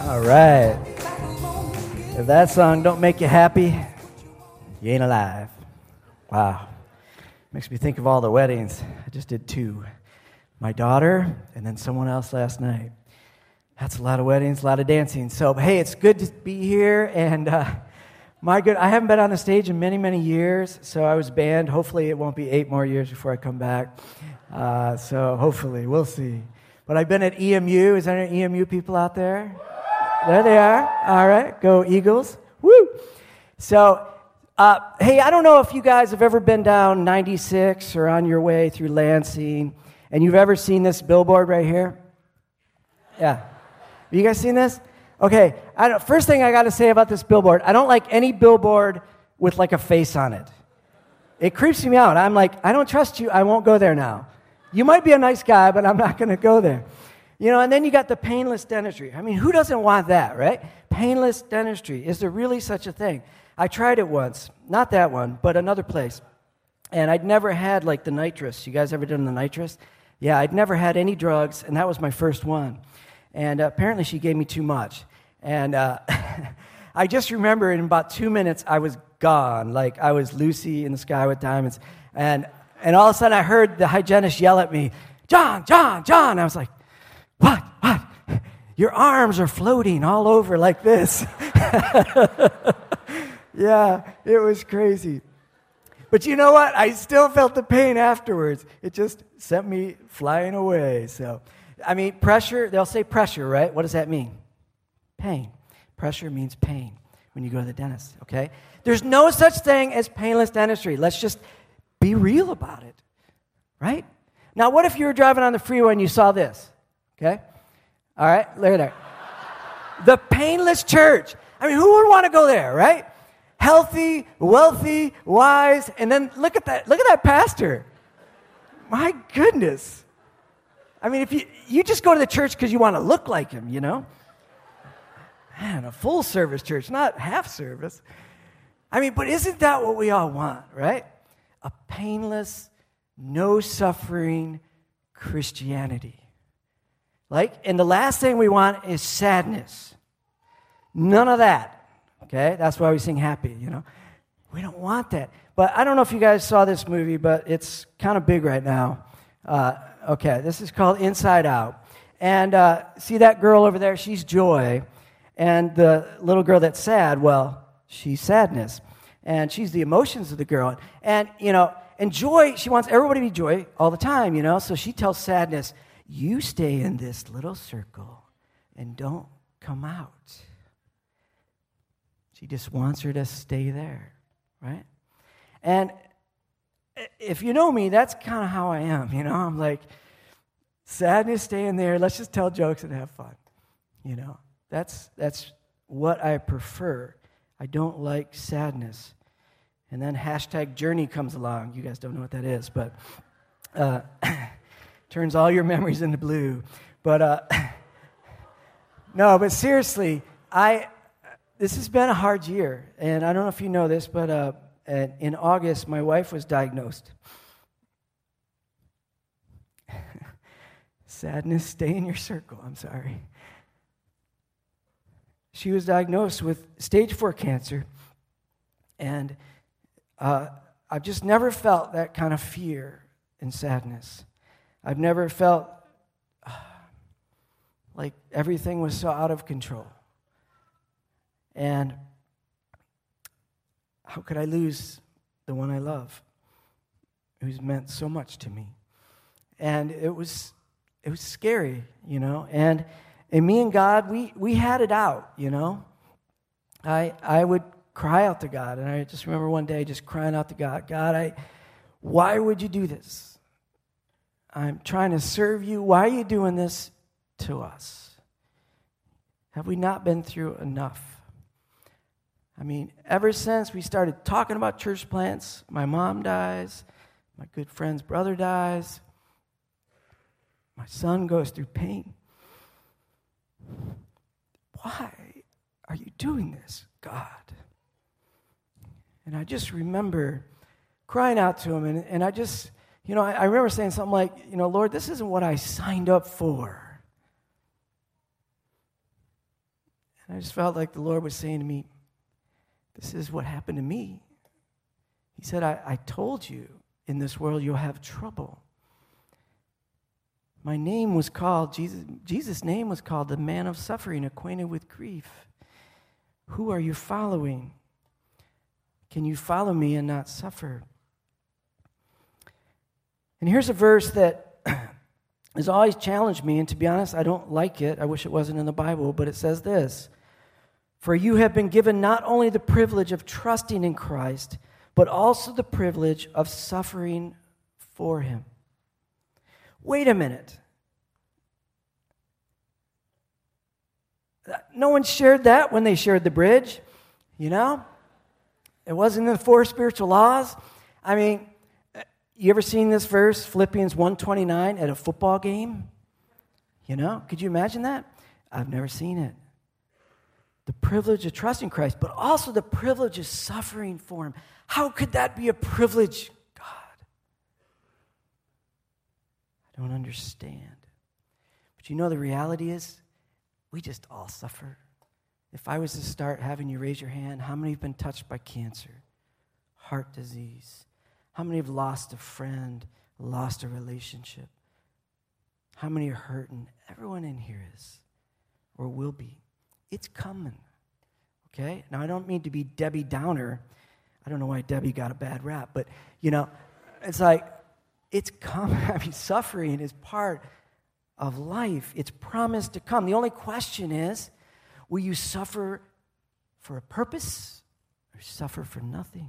All right. If that song don't make you happy, you ain't alive. Wow. Makes me think of all the weddings. I just did 2. My daughter and then someone else last night. That's a lot of weddings, a lot of dancing. So, hey, it's good to be here. And I haven't been on the stage in many, many years. So I was banned. Hopefully it won't be 8 more years before I come back. So hopefully, we'll see. But I've been at EMU. Is there any EMU people out there? There they are. All right. Go Eagles. Woo! So, hey, I don't know if you guys have ever been down 96 or on your way through Lansing, and you've ever seen this billboard right here? Yeah. Have you guys seen this? Okay. First thing I got to say about this billboard, I don't like any billboard with like a face on it. It creeps me out. I'm like, I don't trust you. I won't go there now. You might be a nice guy, but I'm not going to go there. You know, and then you got the painless dentistry. I mean, who doesn't want that, right? Painless dentistry. Is there really such a thing? I tried it once. Not that one, but another place. And I'd never had, like, the nitrous. You guys ever done the nitrous? Yeah, I'd never had any drugs, and that was my first one. And apparently she gave me too much. And I just remember in about 2 minutes, I was gone. Like, I was Lucy in the Sky with Diamonds. And all of a sudden, I heard the hygienist yell at me, John, John, John. I was like, what? Your arms are floating all over like this. Yeah, it was crazy. But you know what? I still felt the pain afterwards. It just sent me flying away. So, I mean, pressure, they'll say pressure, right? What does that mean? Pain. Pressure means pain when you go to the dentist, okay? There's no such thing as painless dentistry. Let's just be real about it, right? Now, what if you were driving on the freeway and you saw this? Okay? All right, look at that. The painless church. I mean, who would want to go there, right? Healthy, wealthy, wise, and then look at that pastor. My goodness. I mean, if you just go to the church because you want to look like him, you know? Man, a full service church, not half service. I mean, but isn't that what we all want, right? A painless, no suffering Christianity. And the last thing we want is sadness. None of that. Okay? That's why we sing happy, you know. We don't want that. But I don't know if you guys saw this movie, but it's kind of big right now. Okay, this is called Inside Out. And see that girl over there? She's joy. And the little girl that's sad, well, she's sadness. And she's the emotions of the girl. And, you know, and joy, she wants everybody to be joy all the time, you know. So she tells sadness, you stay in this little circle and don't come out. She just wants her to stay there, right? And if you know me, that's kind of how I am, you know. I'm like, sadness, stay in there. Let's just tell jokes and have fun, you know. That's what I prefer. I don't like sadness. And then #journey comes along. You guys don't know what that is, but turns all your memories into blue. But no, but seriously, this has been a hard year. And I don't know if you know this, but in August, my wife was diagnosed. Sadness, stay in your circle. I'm sorry. She was diagnosed with stage 4 cancer. And I've just never felt that kind of fear and sadness. I've never felt like everything was so out of control. And how could I lose the one I love, who's meant so much to me? And it was scary, you know. And me and God, we had it out, you know. I would cry out to God, and I just remember one day just crying out to God, God, why would you do this? I'm trying to serve you. Why are you doing this to us? Have we not been through enough? I mean, ever since we started talking about church plants, my mom dies, my good friend's brother dies, my son goes through pain. Why are you doing this, God? And I just remember crying out to him, and I just, you know, I remember saying something like, you know, Lord, this isn't what I signed up for. And I just felt like the Lord was saying to me, this is what happened to me. He said, I told you in this world you'll have trouble. My name was called, Jesus' name was called the man of suffering, acquainted with grief. Who are you following? Can you follow me and not suffer? And here's a verse that has always challenged me, and to be honest, I don't like it. I wish it wasn't in the Bible, but it says this: for you have been given not only the privilege of trusting in Christ, but also the privilege of suffering for him. Wait a minute. No one shared that when they shared the bridge, you know? It wasn't in the 4 spiritual laws. I mean, you ever seen this verse, Philippians 1:29, at a football game? You know, could you imagine that? I've never seen it. The privilege of trusting Christ, but also the privilege of suffering for him. How could that be a privilege, God? I don't understand. But you know, the reality is, we just all suffer. If I was to start having you raise your hand, how many have been touched by cancer, heart disease? How many have lost a friend, lost a relationship? How many are hurting? Everyone in here is, or will be. It's coming, okay? Now, I don't mean to be Debbie Downer. I don't know why Debbie got a bad rap, but, you know, it's like, it's coming. I mean, suffering is part of life. It's promised to come. The only question is, will you suffer for a purpose or suffer for nothing?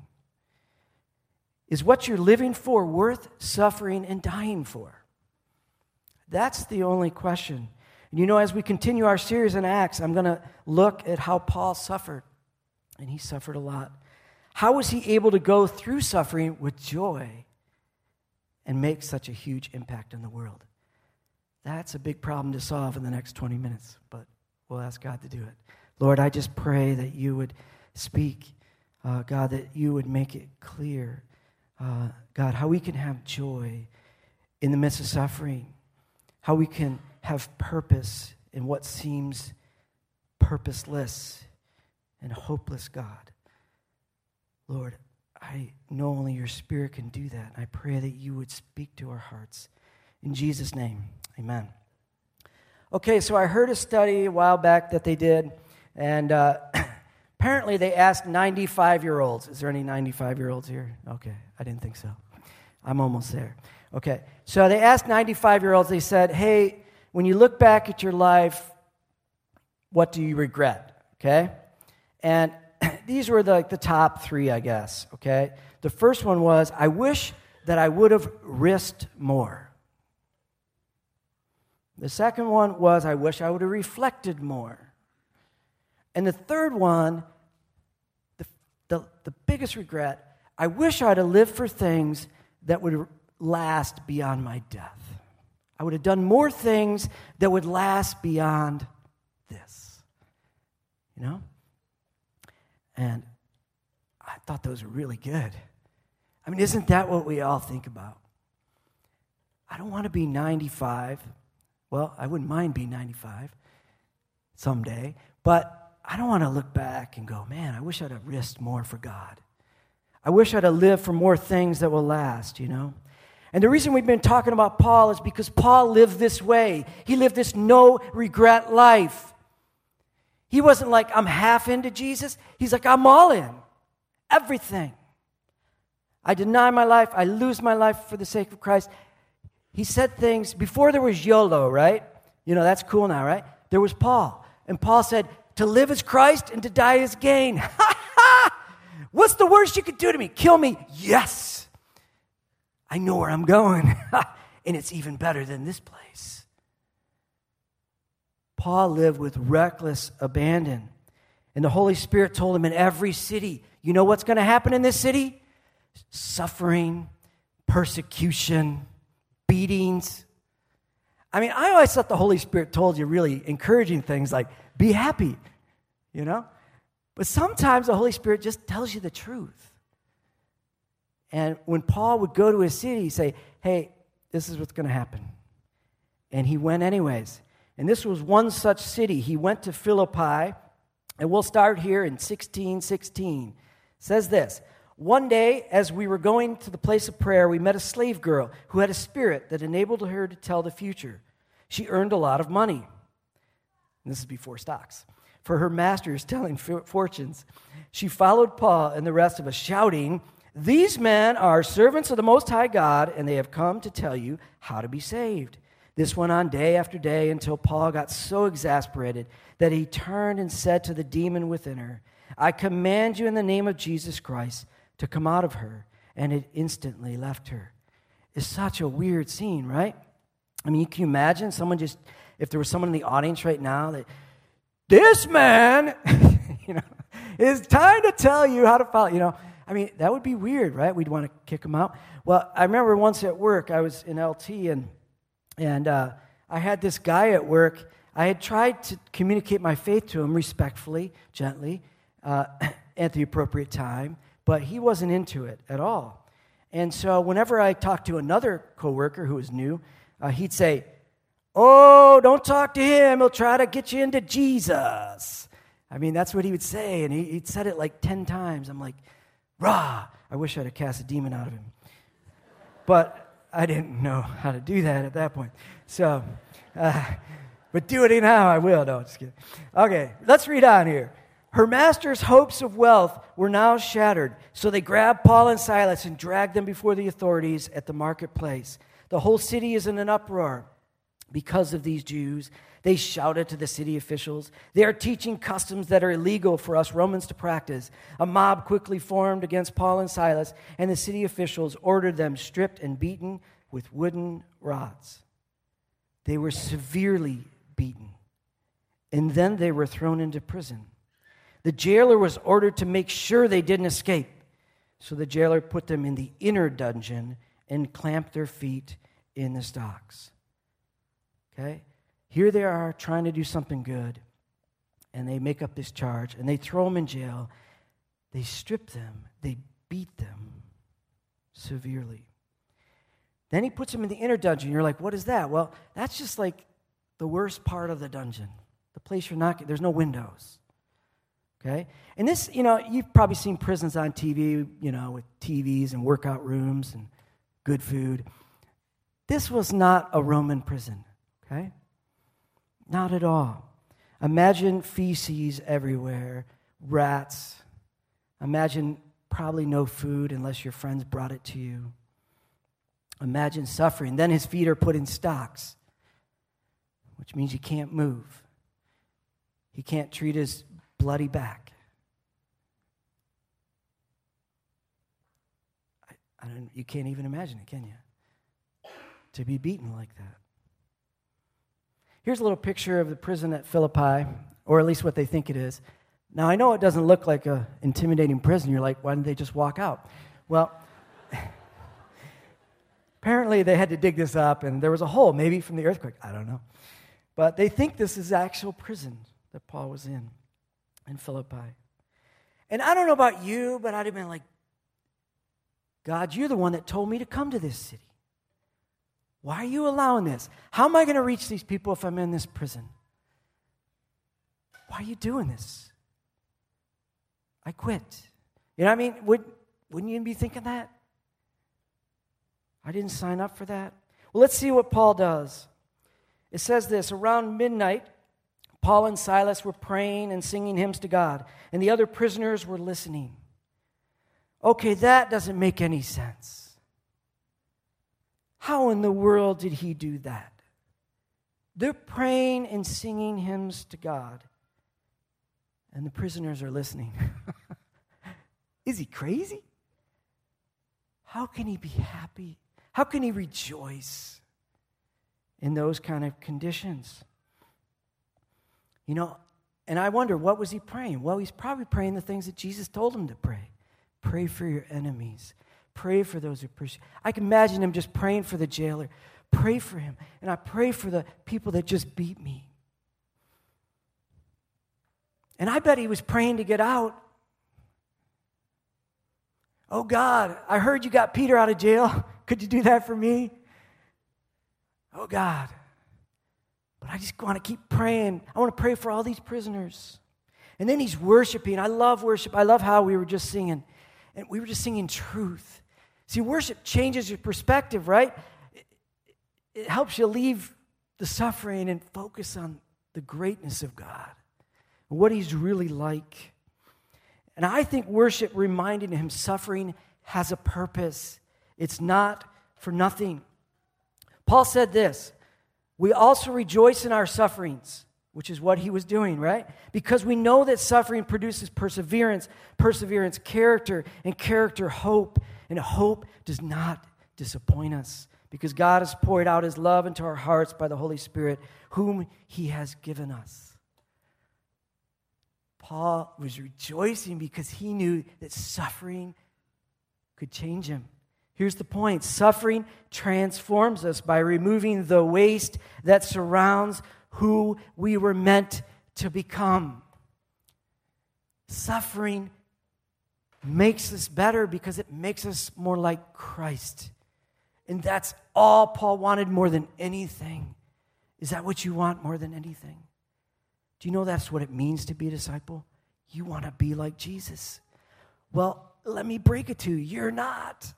Is what you're living for worth suffering and dying for? That's the only question. And you know, as we continue our series in Acts, I'm going to look at how Paul suffered. And he suffered a lot. How was he able to go through suffering with joy and make such a huge impact in the world? That's a big problem to solve in the next 20 minutes, but we'll ask God to do it. Lord, I just pray that you would speak, God, that you would make it clear, God, how we can have joy in the midst of suffering, how we can have purpose in what seems purposeless and hopeless, God. Lord, I know only your Spirit can do that. I pray that you would speak to our hearts. In Jesus' name, amen. Okay, so I heard a study a while back that they did, and apparently they asked 95-year-olds. Is there any 95-year-olds here? Okay, I didn't think so. I'm almost there. Okay, so they asked 95-year-olds, they said, hey, when you look back at your life, what do you regret? Okay? And these were the top 3, I guess, okay? The first one was, I wish that I would have risked more. The second one was, I wish I would have reflected more. And the third one, the biggest regret, I wish I'd have lived for things that would last beyond my death. I would have done more things that would last beyond this. You know? And I thought those were really good. I mean, isn't that what we all think about? I don't want to be 95. Well, I wouldn't mind being 95 someday, but I don't want to look back and go, man, I wish I'd have risked more for God. I wish I'd have lived for more things that will last, you know? And the reason we've been talking about Paul is because Paul lived this way. He lived this no-regret life. He wasn't like, I'm half into Jesus. He's like, I'm all in. Everything. I deny my life. I lose my life for the sake of Christ. He said things, before there was YOLO, right? You know, that's cool now, right? There was Paul. And Paul said, to live is Christ and to die is gain. What's the worst you could do to me? Kill me? Yes. I know where I'm going. And it's even better than this place. Paul lived with reckless abandon. And the Holy Spirit told him in every city, you know what's going to happen in this city? Suffering, persecution, beatings. I mean, I always thought the Holy Spirit told you really encouraging things like, be happy, you know? But sometimes the Holy Spirit just tells you the truth. And when Paul would go to his city, he'd say, hey, this is what's going to happen. And he went anyways. And this was one such city. He went to Philippi, And we'll start here in 16:16. It says this, "One day, as we were going to the place of prayer, we met a slave girl who had a spirit that enabled her to tell the future. She earned a lot of money." And this is before stocks. "For her masters telling fortunes. She followed Paul and the rest of us, shouting, 'These men are servants of the Most High God, and they have come to tell you how to be saved.' This went on day after day until Paul got so exasperated that he turned and said to the demon within her, 'I command you in the name of Jesus Christ to come out of her,' and it instantly left her." It's such a weird scene, right? I mean, can you imagine someone just, if there was someone in the audience right now that, "This man, it's time to tell you how to follow," I mean, that would be weird, right? We'd want to kick him out. Well, I remember once at work, I was in LT, and I had this guy at work. I had tried to communicate my faith to him respectfully, gently, at the appropriate time, but he wasn't into it at all. And so whenever I talked to another coworker who was new, he'd say, "Oh, don't talk to him. He'll try to get you into Jesus." I mean, that's what he would say, and he'd said it like 10 times. I'm like, rah, I wish I'd have cast a demon out of him. But I didn't know how to do that at that point. So, but do it now, I will. No, just kidding. Okay, let's read on here. "Her master's hopes of wealth were now shattered, so they grabbed Paul and Silas and dragged them before the authorities at the marketplace. The whole city is in an uproar because of these Jews. They shouted to the city officials, 'They are teaching customs that are illegal for us Romans to practice.' A mob quickly formed against Paul and Silas, and the city officials ordered them stripped and beaten with wooden rods. They were severely beaten, and then they were thrown into prison. The jailer was ordered to make sure they didn't escape, so the jailer put them in the inner dungeon and clamped their feet in the stocks." Okay? Here they are trying to do something good, and they make up this charge, and they throw them in jail. They strip them. They beat them severely. Then he puts them in the inner dungeon. You're like, what is that? Well, that's just like the worst part of the dungeon, the place there's no windows. Okay? And this, you've probably seen prisons on TV, with TVs and workout rooms and good food. This was not a Roman prison, okay? Not at all. Imagine feces everywhere, rats. Imagine probably no food unless your friends brought it to you. Imagine suffering. Then his feet are put in stocks, which means he can't move. He can't treat his bloody back. You can't even imagine it, can you? To be beaten like that. Here's a little picture of the prison at Philippi, or at least what they think it is. Now, I know it doesn't look like an intimidating prison. You're like, why didn't they just walk out? Well, apparently they had to dig this up, and there was a hole, maybe from the earthquake. I don't know. But they think this is the actual prison that Paul was in Philippi. And I don't know about you, but I'd have been like, God, you're the one that told me to come to this city. Why are you allowing this? How am I going to reach these people if I'm in this prison? Why are you doing this? I quit. You know what I mean? Wouldn't you be thinking that? I didn't sign up for that. Well, let's see what Paul does. It says this, around midnight, Paul and Silas were praying and singing hymns to God, and the other prisoners were listening. Okay, that doesn't make any sense. How in the world did he do that? They're praying and singing hymns to God, and the prisoners are listening. Is he crazy? How can he be happy? How can he rejoice in those kind of conditions? And I wonder, what was he praying? Well, he's probably praying the things that Jesus told him to pray. Pray for your enemies. Pray for those who persecute. I can imagine him just praying for the jailer. Pray for him. And I pray for the people that just beat me. And I bet he was praying to get out. Oh, God, I heard you got Peter out of jail. Could you do that for me? Oh, God. But I just want to keep praying. I want to pray for all these prisoners. And then he's worshiping. I love worship. I love how we were just singing. And we were just singing truth. See, worship changes your perspective, right? It helps you leave the suffering and focus on the greatness of God and what he's really like. And I think worship reminding him suffering has a purpose. It's not for nothing. Paul said this, we also rejoice in our sufferings, which is what he was doing, right? Because we know that suffering produces perseverance, perseverance, character, and character, hope. And hope does not disappoint us because God has poured out his love into our hearts by the Holy Spirit, whom he has given us. Paul was rejoicing because he knew that suffering could change him. Here's the point. Suffering transforms us by removing the waste that surrounds who we were meant to become. Suffering makes us better because it makes us more like Christ. And that's all Paul wanted more than anything. Is that what you want more than anything? Do you know that's what it means to be a disciple? You want to be like Jesus. Well, let me break it to you. You're not.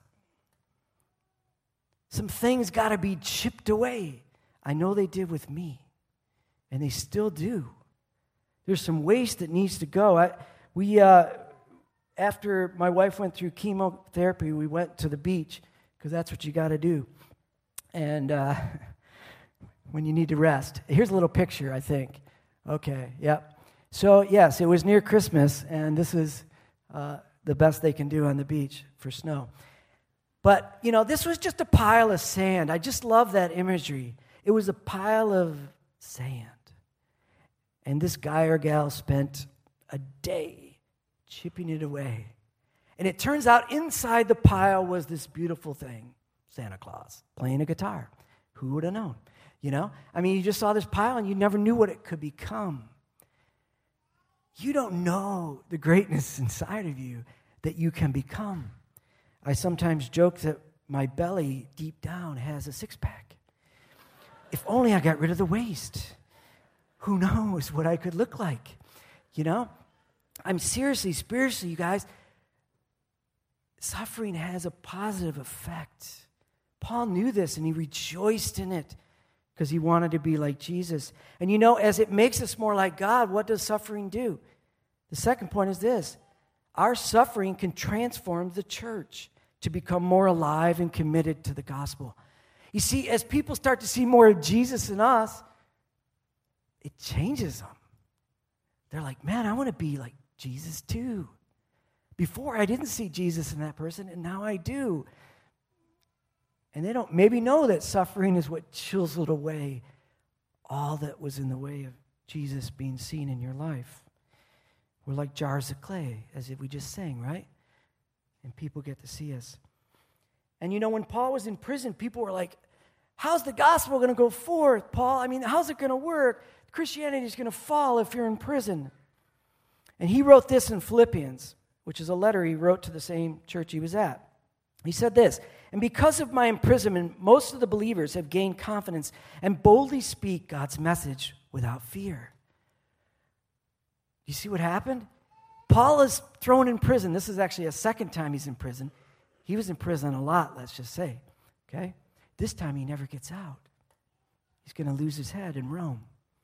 Some things got to be chipped away. I know they did with me, and they still do. There's some waste that needs to go. After my wife went through chemotherapy, we went to the beach because that's what you got to do. And when you need to rest. Here's a little picture, I think. Okay, yep. So, yes, it was near Christmas, and this is the best they can do on the beach for snow. But, this was just a pile of sand. I just love that imagery. It was a pile of sand. And this guy or gal spent a day chipping it away. And it turns out inside the pile was this beautiful thing, Santa Claus, playing a guitar. Who would have known? You just saw this pile and you never knew what it could become. You don't know the greatness inside of you that you can become. I sometimes joke that my belly deep down has a six-pack. If only I got rid of the waste. Who knows what I could look like? I'm seriously, spiritually, you guys, suffering has a positive effect. Paul knew this and he rejoiced in it because he wanted to be like Jesus. And as it makes us more like God, what does suffering do? The second point is this. Our suffering can transform the church to become more alive and committed to the gospel. You see, as people start to see more of Jesus in us, it changes them. They're like, man, I want to be like Jesus too. Before, I didn't see Jesus in that person, and now I do. And they don't maybe know that suffering is what chiseled away all that was in the way of Jesus being seen in your life. We're like jars of clay, as if we just sang, right? And people get to see us. And when Paul was in prison, people were like, how's the gospel going to go forth, Paul? How's it going to work? Christianity is going to fall if you're in prison. And he wrote this in Philippians, which is a letter he wrote to the same church he was at. He said this, and because of my imprisonment, most of the believers have gained confidence and boldly speak God's message without fear. You see what happened? Paul is thrown in prison. This is actually a second time he's in prison. He was in prison a lot, let's just say. Okay? This time he never gets out. He's going to lose his head in Rome.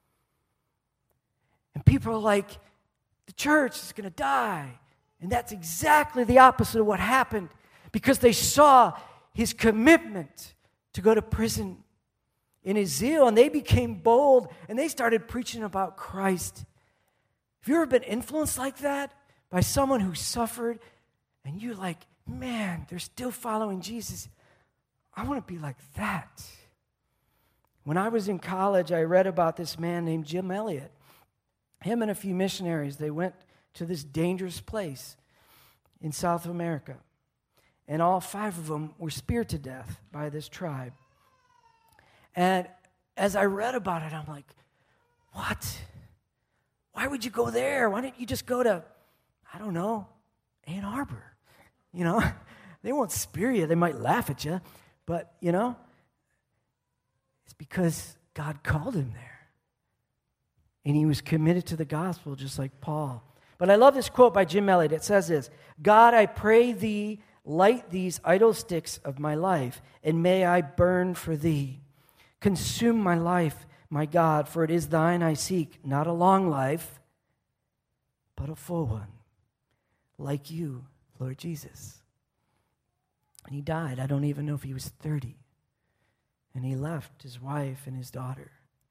And people are like, the church is going to die. And that's exactly the opposite of what happened because they saw his commitment to go to prison in his zeal, and they became bold, and they started preaching about Christ. Have you ever been influenced like that by someone who suffered, and you're like, man, they're still following Jesus. I want to be like that. When I was in college, I read about this man named Jim Elliot. Him and a few missionaries, they went to this dangerous place in South America. And all 5 of them were speared to death by this tribe. And as I read about it, I'm like, what? Why would you go there? Why didn't you just go to, I don't know, Ann Arbor? They won't spear you. They might laugh at you. But, it's because God called him there. And he was committed to the gospel just like Paul. But I love this quote by Jim Elliot. It says this, God, I pray thee, light these idle sticks of my life, and may I burn for thee. Consume my life, my God, for it is thine I seek, not a long life, but a full one, like you, Lord Jesus. And he died. I don't even know if he was 30. And he left his wife and his daughter.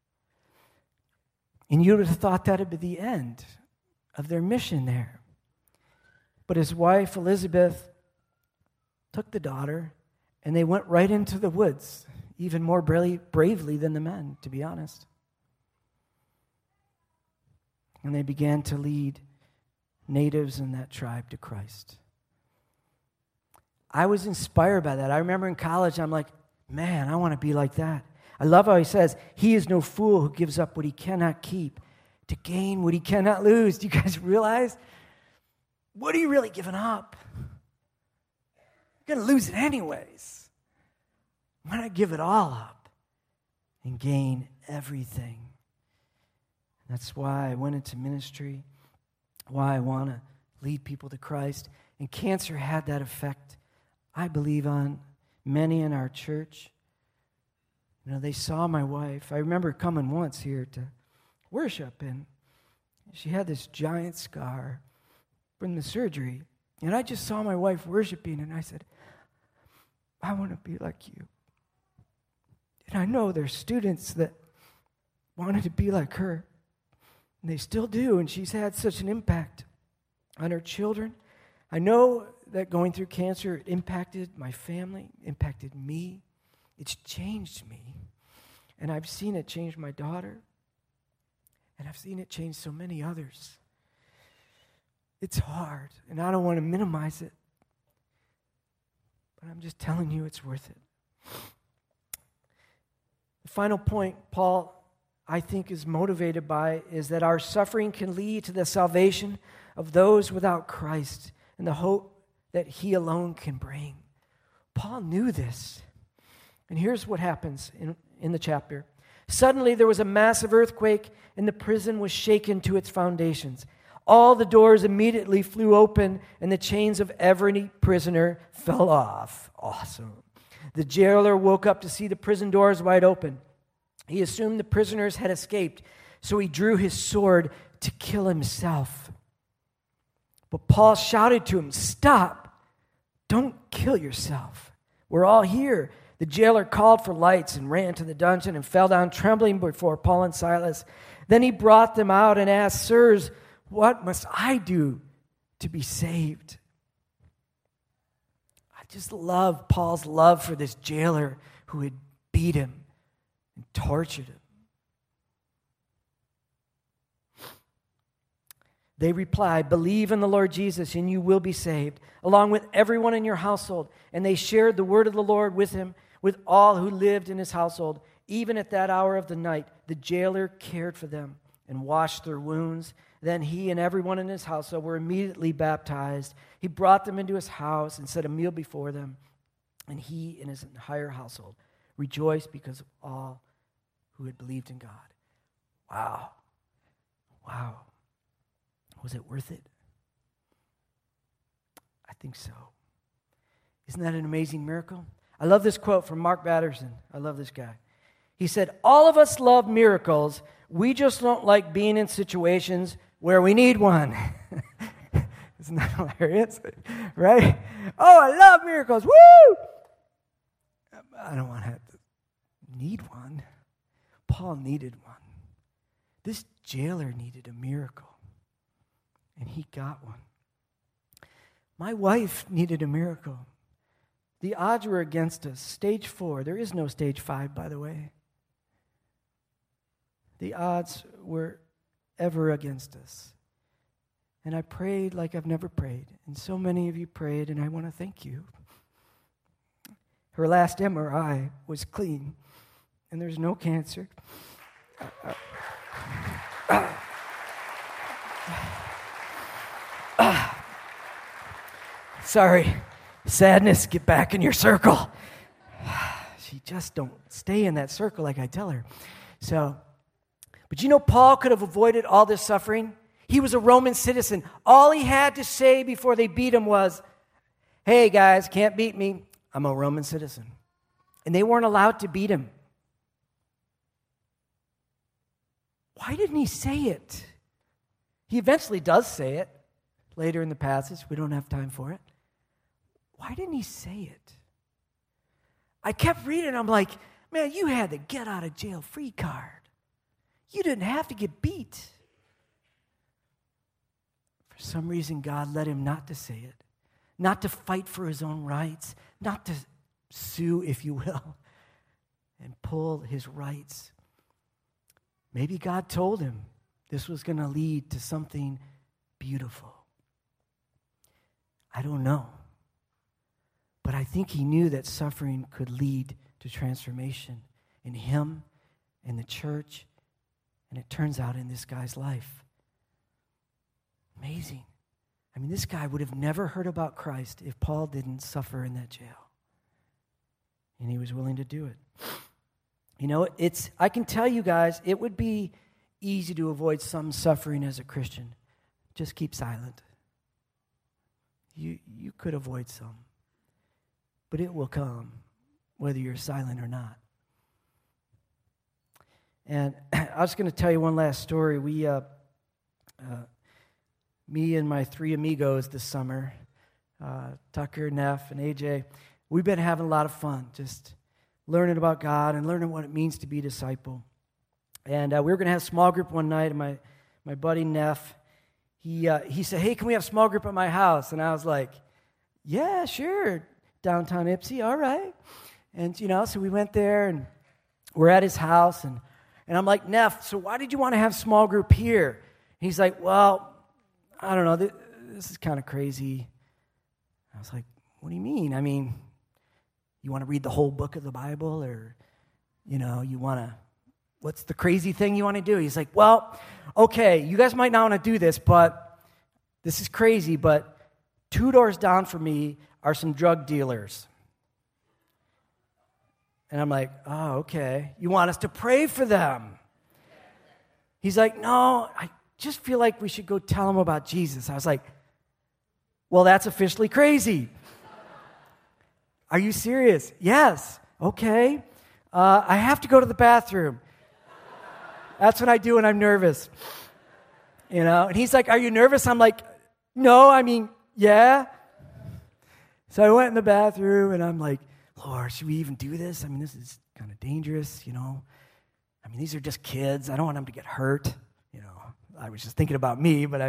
And you would have thought that would be the end of their mission there. But his wife, Elizabeth, took the daughter, and they went right into the woods, even more bravely than the men, to be honest. And they began to lead natives in that tribe to Christ. I was inspired by that. I remember in college, I'm like, man, I want to be like that. I love how he says, he is no fool who gives up what he cannot keep to gain what he cannot lose. Do you guys realize? What are you really giving up? You're going to lose it anyways. Why not give it all up and gain everything? That's why I went into ministry, why I want to lead people to Christ. And cancer had that effect, I believe, on many in our church. You know, they saw my wife. I remember coming once here to worship, and she had this giant scar from the surgery. And I just saw my wife worshiping, and I said, I want to be like you. And I know there's students that wanted to be like her, and they still do, and she's had such an impact on her children. I know that going through cancer impacted my family, impacted me. It's changed me. And I've seen it change my daughter. And I've seen it change so many others. It's hard, and I don't want to minimize it. But I'm just telling you it's worth it. The final point Paul, I think, is motivated by is that our suffering can lead to the salvation of those without Christ and the hope that he alone can bring. Paul knew this. And here's what happens in the chapter. Suddenly there was a massive earthquake, and the prison was shaken to its foundations. All the doors immediately flew open, and the chains of every prisoner fell off. Awesome. The jailer woke up to see the prison doors wide open. He assumed the prisoners had escaped, so he drew his sword to kill himself. But Paul shouted to him, "Stop! Don't kill yourself. We're all here." The jailer called for lights and ran to the dungeon and fell down trembling before Paul and Silas. Then he brought them out and asked, "Sirs, what must I do to be saved?" I just love Paul's love for this jailer who had beat him and tortured him. They replied, "Believe in the Lord Jesus and you will be saved, along with everyone in your household." And they shared the word of the Lord with him, with all who lived in his household. Even at that hour of the night, the jailer cared for them and washed their wounds. Then he and everyone in his household were immediately baptized. He brought them into his house and set a meal before them. And he and his entire household rejoiced because of all who had believed in God. Wow. Wow. Was it worth it? I think so. Isn't that an amazing miracle? I love this quote from Mark Batterson. I love this guy. He said, "All of us love miracles. We just don't like being in situations where we need one." Isn't that hilarious? Right? Oh, I love miracles. Woo! I don't want to have to need one. Paul needed one. This jailer needed a miracle. And he got one. My wife needed a miracle. The odds were against us. Stage 4. There is no stage 5, by the way. The odds were ever against us. And I prayed like I've never prayed. And so many of you prayed, and I want to thank you. Her last MRI was clean, and there's no cancer. Sorry, sadness, get back in your circle. She just don't stay in that circle like I tell her. So, But you know, Paul could have avoided all this suffering. He was a Roman citizen. All he had to say before they beat him was, hey guys, can't beat me. I'm a Roman citizen. And they weren't allowed to beat him. Why didn't he say it? He eventually does say it later in the passage. We don't have time for it. Why didn't he say it? I kept reading. I'm like, man, you had the get out of jail free card. You didn't have to get beat. For some reason, God led him not to say it, not to fight for his own rights, not to sue, if you will, and pull his rights. Maybe God told him this was going to lead to something beautiful. I don't know. But I think he knew that suffering could lead to transformation in him, in the church, and it turns out in this guy's life. Amazing. I mean, this guy would have never heard about Christ if Paul didn't suffer in that jail. And he was willing to do it. You know, I can tell you guys, it would be easy to avoid some suffering as a Christian. Just keep silent. You could avoid some. But it will come, whether you're silent or not. And I was going to tell you one last story. Me and my three amigos this summer, Tucker, Neff, and AJ, we've been having a lot of fun, just learning about God and learning what it means to be a disciple. And we were going to have small group one night, and my buddy Neff, he said, hey, can we have small group at my house? And I was like, yeah, sure, downtown Ypsi, all right. And, so we went there, and we're at his house, and I'm like, Neff, so why did you want to have small group here? And he's like, well, I don't know, this is kind of crazy. I was like, what do you mean? I mean, you want to read the whole book of the Bible, or, you want to, what's the crazy thing you want to do? He's like, well, okay, you guys might not want to do this, but this is crazy, but 2 doors down from me are some drug dealers. And I'm like, oh, okay. You want us to pray for them? He's like, no, I just feel like we should go tell them about Jesus. I was like, well, that's officially crazy. Are you serious? Yes. Okay. I have to go to the bathroom. That's what I do when I'm nervous. And he's like, are you nervous? I'm like, no, I mean, yeah. So I went in the bathroom, and I'm like, Lord, should we even do this? I mean, this is kind of dangerous, I mean, these are just kids. I don't want them to get hurt. I was just thinking about me, but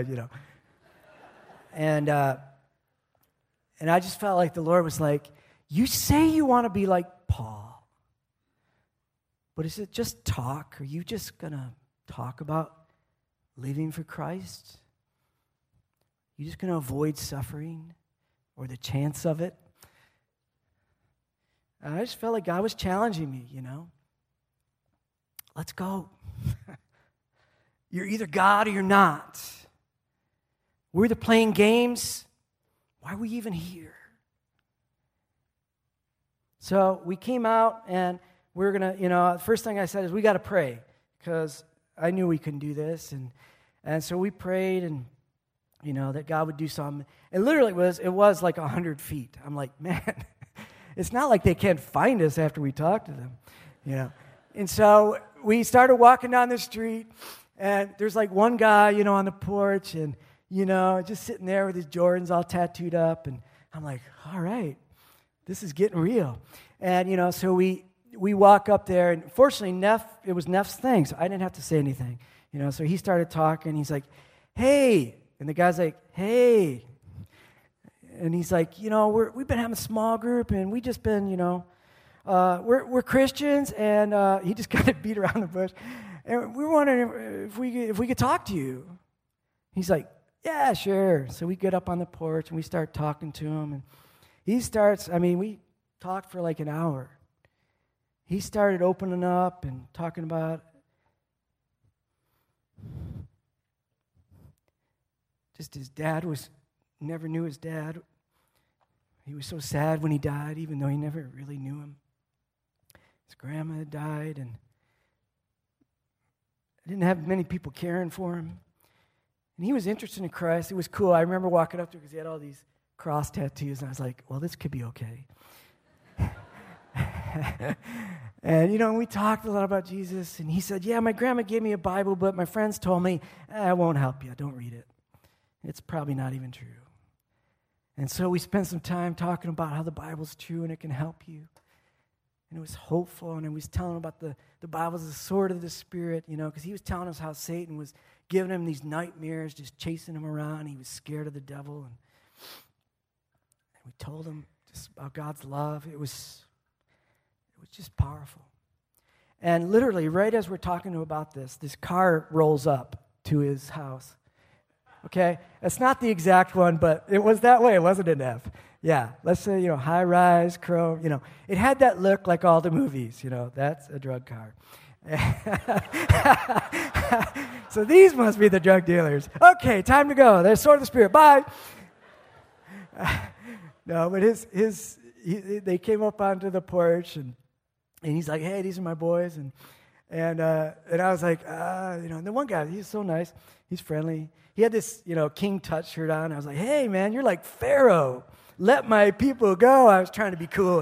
And I just felt like the Lord was like, you say you want to be like Paul, but is it just talk? Are you just going to talk about living for Christ? You just going to avoid suffering or the chance of it? And I just felt like God was challenging me, Let's go. You're either God or you're not. We're either playing games. Why are we even here? So we came out, and we're going to, the first thing I said is we got to pray, because I knew we couldn't do this. And so we prayed, and, that God would do something. And literally it was like 100 feet. I'm like, man, it's not like they can't find us after we talk to them, And so we started walking down the street, and there's like one guy, on the porch, and, just sitting there with his Jordans all tattooed up. And I'm like, all right, this is getting real. And, so we walk up there, and fortunately, it was Neff's thing, so I didn't have to say anything. So he started talking. He's like, hey. And the guy's like, hey. And he's like, we've been having a small group, and we just been, we're Christians, and he just kind of beat around the bush. And we were wondering if we could talk to you. He's like, yeah, sure. So we get up on the porch, and we start talking to him. And we talked for like an hour. He started opening up and talking about just his dad never knew his dad. He was so sad when he died, even though he never really knew him. His grandma had died, I didn't have many people caring for him. And he was interested in Christ. It was cool. I remember walking up to him because he had all these cross tattoos, and I was like, well, this could be okay. And, we talked a lot about Jesus, and he said, yeah, my grandma gave me a Bible, but my friends told me, I won't help you. Don't read it. It's probably not even true. And so we spent some time talking about how the Bible's true and it can help you. And it was hopeful, and he was telling him about the Bible as the sword of the Spirit, because he was telling us how Satan was giving him these nightmares, just chasing him around. He was scared of the devil. And we told him just about God's love. It was just powerful. And literally, right as we're talking to him about this car rolls up to his house. Okay? It's not the exact one, but it was that way. It wasn't an F. Yeah, let's say, high-rise, chrome, It had that look like all the movies, That's a drug car. So these must be the drug dealers. Okay, time to go. There's Sword of the Spirit. Bye. No, but they came up onto the porch, and he's like, hey, these are my boys. And I was like, and the one guy, he's so nice. He's friendly. He had this, King Tut shirt on. I was like, hey, man, you're like Pharaoh. Let my people go. I was trying to be cool,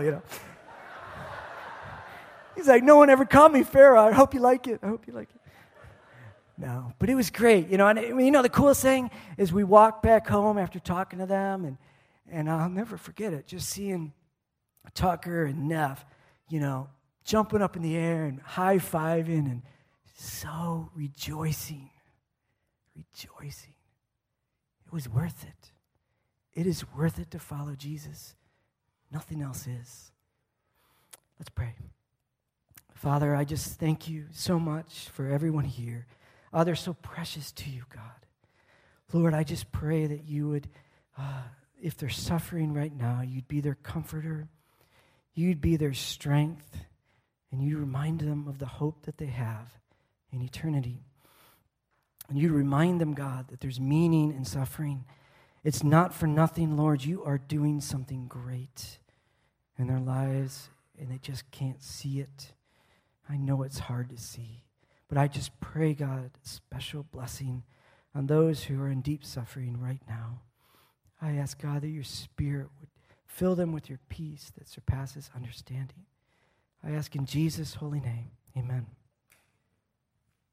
He's like, no one ever called me Pharaoh. I hope you like it. No, but it was great, And the coolest thing is we walked back home after talking to them, and I'll never forget it, just seeing Tucker and Neff, jumping up in the air and high-fiving and so rejoicing. It was worth it. It is worth it to follow Jesus. Nothing else is. Let's pray. Father, I just thank you so much for everyone here. Oh, they're so precious to you, God. Lord, I just pray that you would, if they're suffering right now, you'd be their comforter. You'd be their strength. And you remind them of the hope that they have in eternity. And you remind them, God, that there's meaning in suffering. It's not for nothing, Lord. You are doing something great in their lives, and they just can't see it. I know it's hard to see, but I just pray, God, special blessing on those who are in deep suffering right now. I ask, God, that your Spirit would fill them with your peace that surpasses understanding. I ask in Jesus' holy name, amen.